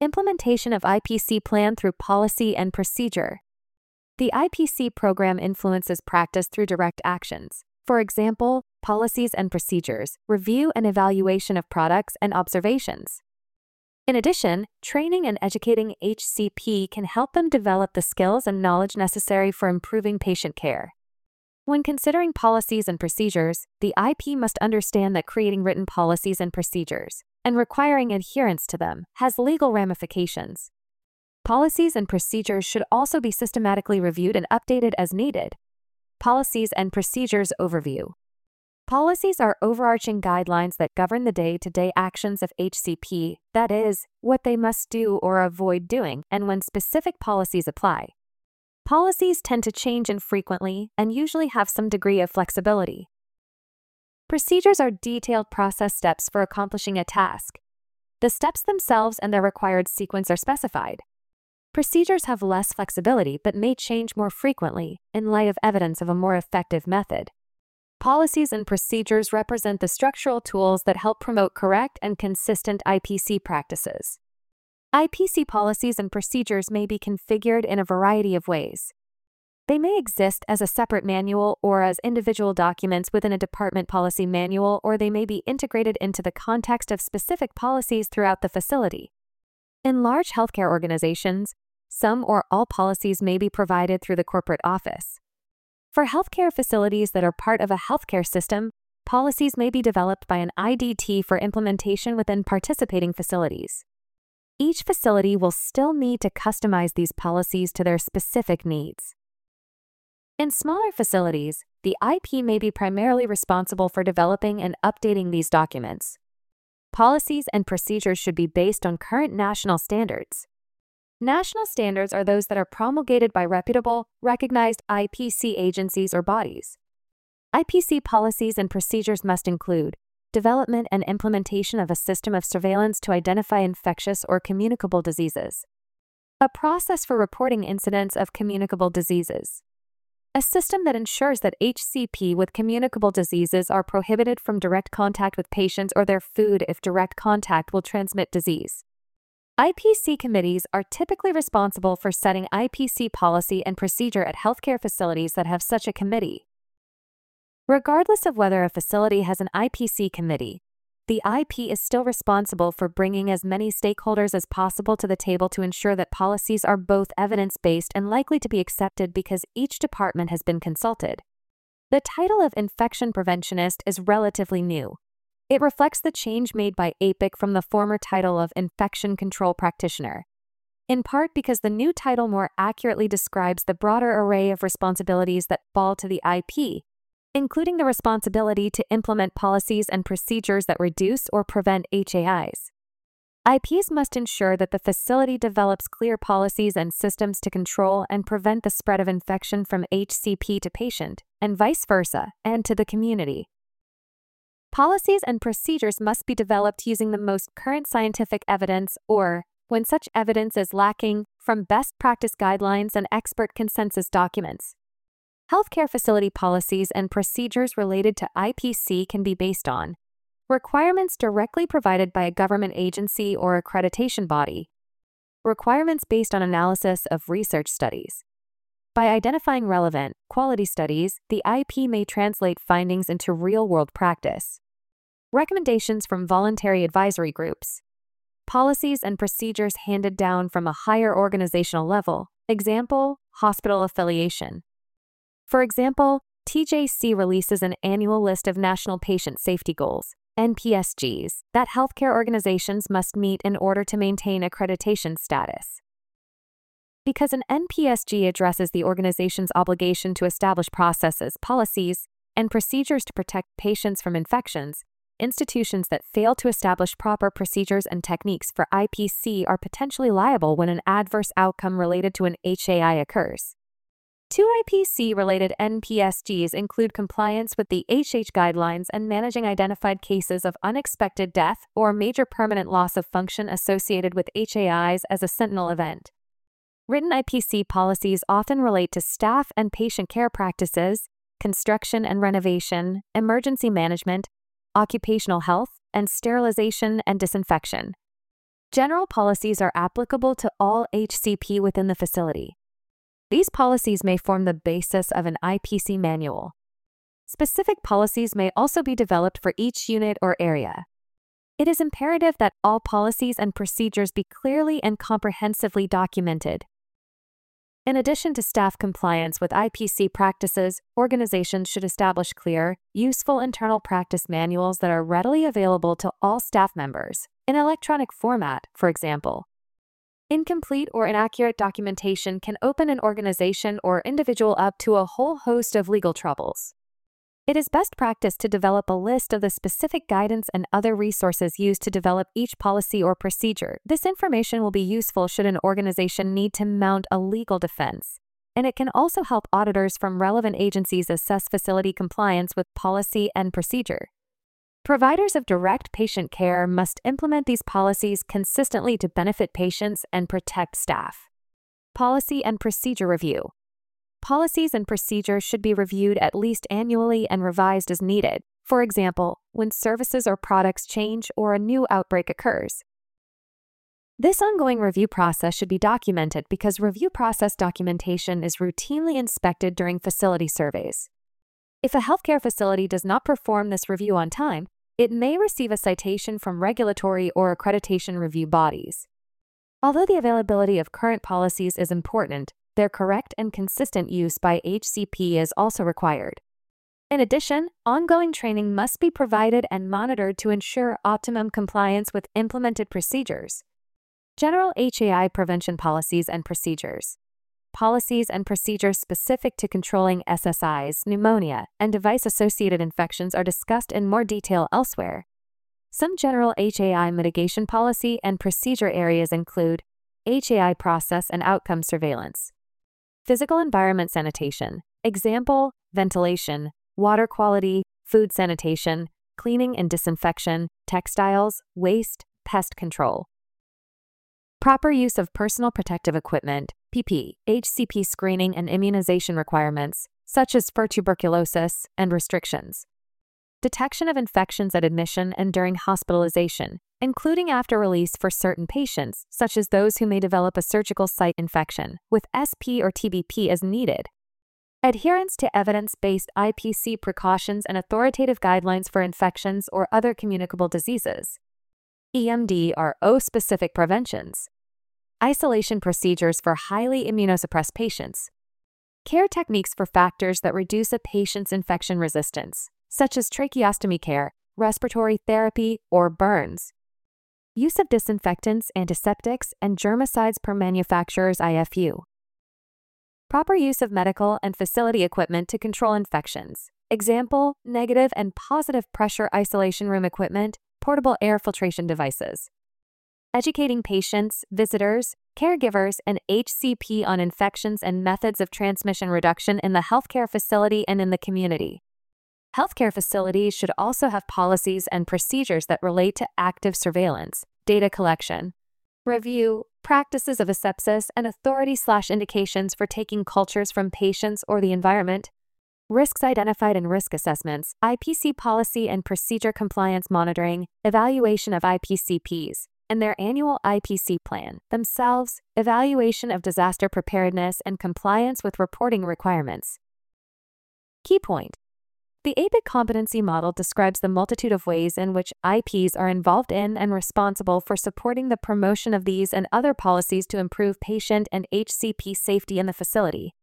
Implementation of IPC plan through policy and procedure. The IPC program influences practice through direct actions. For example, policies and procedures, review and evaluation of products and observations. In addition, training and educating HCP can help them develop the skills and knowledge necessary for improving patient care. When considering policies and procedures, the IP must understand that creating written policies and procedures, and requiring adherence to them, has legal ramifications. Policies and procedures should also be systematically reviewed and updated as needed. Policies and procedures overview. Policies are overarching guidelines that govern the day-to-day actions of HCP, that is, what they must do or avoid doing, and when specific policies apply. Policies tend to change infrequently and usually have some degree of flexibility. Procedures are detailed process steps for accomplishing a task. The steps themselves and their required sequence are specified. Procedures have less flexibility but may change more frequently in light of evidence of a more effective method. Policies and procedures represent the structural tools that help promote correct and consistent IPC practices. IPC policies and procedures may be configured in a variety of ways. They may exist as a separate manual or as individual documents within a department policy manual, or they may be integrated into the context of specific policies throughout the facility. In large healthcare organizations, some or all policies may be provided through the corporate office. For healthcare facilities that are part of a healthcare system, policies may be developed by an IDT for implementation within participating facilities. Each facility will still need to customize these policies to their specific needs. In smaller facilities, the IP may be primarily responsible for developing and updating these documents. Policies and procedures should be based on current national standards. National standards are those that are promulgated by reputable, recognized IPC agencies or bodies. IPC policies and procedures must include development and implementation of a system of surveillance to identify infectious or communicable diseases, a process for reporting incidents of communicable diseases, a system that ensures that HCP with communicable diseases are prohibited from direct contact with patients or their food if direct contact will transmit disease. IPC committees are typically responsible for setting IPC policy and procedure at healthcare facilities that have such a committee. Regardless of whether a facility has an IPC committee, the IP is still responsible for bringing as many stakeholders as possible to the table to ensure that policies are both evidence-based and likely to be accepted because each department has been consulted. The title of infection preventionist is relatively new. It reflects the change made by APIC from the former title of infection control practitioner, in part because the new title more accurately describes the broader array of responsibilities that fall to the IP, including the responsibility to implement policies and procedures that reduce or prevent HAIs. IPs must ensure that the facility develops clear policies and systems to control and prevent the spread of infection from HCP to patient, and vice versa, and to the community. Policies and procedures must be developed using the most current scientific evidence or, when such evidence is lacking, from best practice guidelines and expert consensus documents. Healthcare facility policies and procedures related to IPC can be based on requirements directly provided by a government agency or accreditation body, requirements based on analysis of research studies. By identifying relevant, quality studies, the IP may translate findings into real-world practice. Recommendations from voluntary advisory groups. Policies and procedures handed down from a higher organizational level, example, hospital affiliation. For example, TJC releases an annual list of National Patient Safety Goals, NPSGs, that healthcare organizations must meet in order to maintain accreditation status. Because an NPSG addresses the organization's obligation to establish processes, policies, and procedures to protect patients from infections, institutions that fail to establish proper procedures and techniques for IPC are potentially liable when an adverse outcome related to an HAI occurs. Two IPC-related NPSGs include compliance with the HH guidelines and managing identified cases of unexpected death or major permanent loss of function associated with HAIs as a sentinel event. Written IPC policies often relate to staff and patient care practices, construction and renovation, emergency management, occupational health, and sterilization and disinfection. General policies are applicable to all HCP within the facility. These policies may form the basis of an IPC manual. Specific policies may also be developed for each unit or area. It is imperative that all policies and procedures be clearly and comprehensively documented. In addition to staff compliance with IPC practices, organizations should establish clear, useful internal practice manuals that are readily available to all staff members, in electronic format, for example. Incomplete or inaccurate documentation can open an organization or individual up to a whole host of legal troubles. It is best practice to develop a list of the specific guidance and other resources used to develop each policy or procedure. This information will be useful should an organization need to mount a legal defense, and it can also help auditors from relevant agencies assess facility compliance with policy and procedure. Providers of direct patient care must implement these policies consistently to benefit patients and protect staff. Policy and procedure review. Policies and procedures should be reviewed at least annually and revised as needed, for example, when services or products change or a new outbreak occurs. This ongoing review process should be documented because review process documentation is routinely inspected during facility surveys. If a healthcare facility does not perform this review on time, it may receive a citation from regulatory or accreditation review bodies. Although the availability of current policies is important, their correct and consistent use by HCP is also required. In addition, ongoing training must be provided and monitored to ensure optimum compliance with implemented procedures. General HAI prevention policies and procedures. Policies and procedures specific to controlling SSIs, pneumonia, and device-associated infections are discussed in more detail elsewhere. Some general HAI mitigation policy and procedure areas include HAI process and outcome surveillance, physical environment sanitation, example, ventilation, water quality, food sanitation, cleaning and disinfection, textiles, waste, pest control. Proper use of personal protective equipment, PP, HCP screening and immunization requirements, such as for tuberculosis, and restrictions. Detection of infections at admission and during hospitalization, including after release for certain patients, such as those who may develop a surgical site infection, with SP or TBP as needed. Adherence to evidence-based IPC precautions and authoritative guidelines for infections or other communicable diseases. EMD are O-specific preventions. Isolation procedures for highly immunosuppressed patients. Care techniques for factors that reduce a patient's infection resistance, such as tracheostomy care, respiratory therapy, or burns. Use of disinfectants, antiseptics, and germicides per manufacturer's IFU. Proper use of medical and facility equipment to control infections. Example, negative and positive pressure isolation room equipment, portable air filtration devices. Educating patients, visitors, caregivers, and HCP on infections and methods of transmission reduction in the healthcare facility and in the community. Healthcare facilities should also have policies and procedures that relate to active surveillance, data collection, review, practices of asepsis, and authority/indications for taking cultures from patients or the environment, risks identified and risk assessments, IPC policy and procedure compliance monitoring, evaluation of IPCPs, and their annual IPC plan themselves, evaluation of disaster preparedness and compliance with reporting requirements. Key point. The APIC competency model describes the multitude of ways in which IPs are involved in and responsible for supporting the promotion of these and other policies to improve patient and HCP safety in the facility.